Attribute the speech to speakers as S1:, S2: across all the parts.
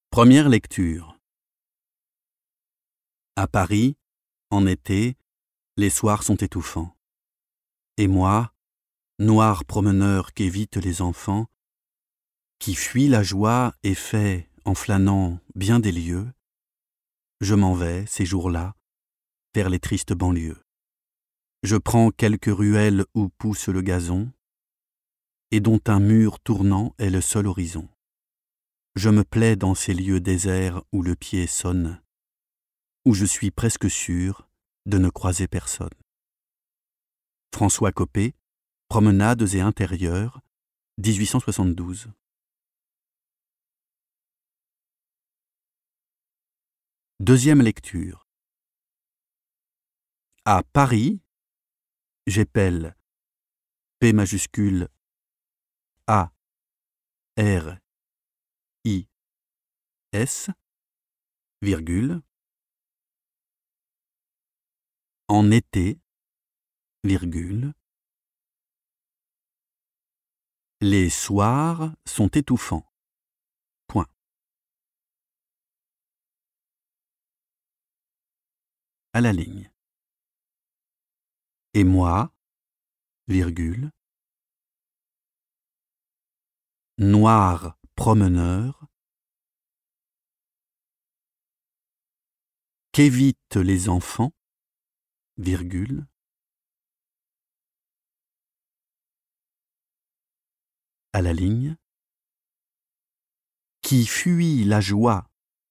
S1: Première lecture. À Paris, en été, les soirs sont étouffants. Et moi, noir promeneur qu'évitent les enfants, qui fuit la joie et fait, en flânant, bien des lieux, je m'en vais, ces jours-là, vers les tristes banlieues. Je prends quelques ruelles où pousse le gazon, et dont un mur tournant est le seul horizon. Je me plais dans ces lieux déserts où le pied sonne, où je suis presque sûr de ne croiser personne. François Coppée, Promenades et intérieurs, 1872. Deuxième lecture. À Paris, j'épelle P majuscule A R I S, virgule, en été, virgule, les soirs sont étouffants. Point. À la ligne. Et moi, virgule, noir promeneur, qu'évitent les enfants, virgule, à la ligne, qui fuit la joie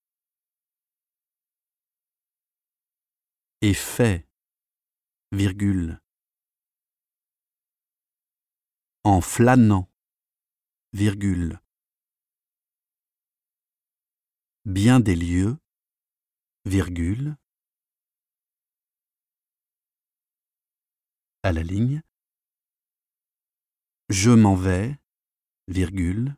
S1: et fait, virgule, en flânant, virgule, bien des lieux, virgule, à la ligne, je m'en vais, virgule,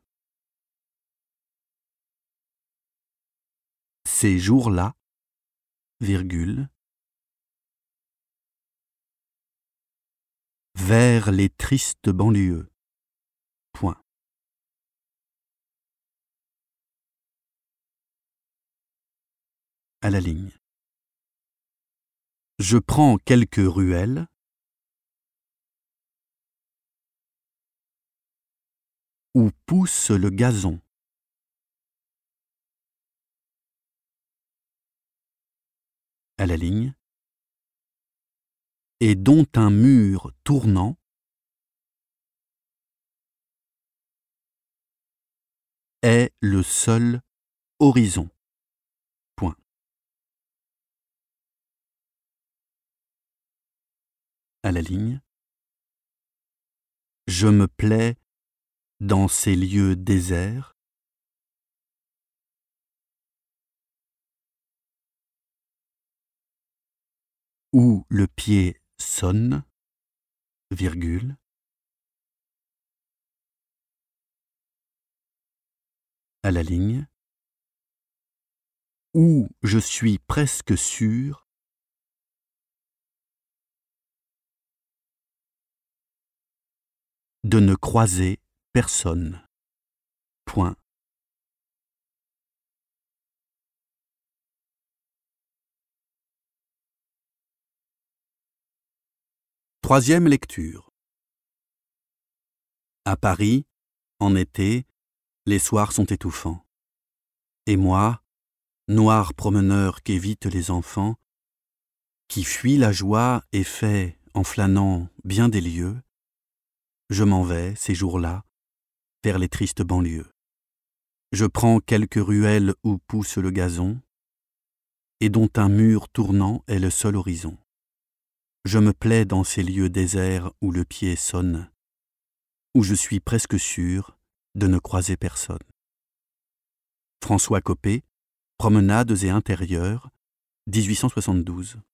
S1: ces jours-là, virgule, vers les tristes banlieues. Point. À la ligne. Je prends quelques ruelles, où pousse le gazon. À la ligne. Et dont un mur tournant est le seul horizon. Point. À la ligne. Je me plais dans ces lieux déserts où le pied sonne, virgule, à la ligne, où je suis presque sûr de ne croiser personne. Point. Troisième lecture. À Paris, en été, les soirs sont étouffants. Et moi, noir promeneur qu'évitent les enfants, qui fuit la joie et fait, en flânant, bien des lieux, je m'en vais, ces jours-là, vers les tristes banlieues. Je prends quelques ruelles où pousse le gazon, et dont un mur tournant est le seul horizon. Je me plais dans ces lieux déserts où le pied sonne, où je suis presque sûr de ne croiser personne. François Coppée, Promenades et intérieurs, 1872.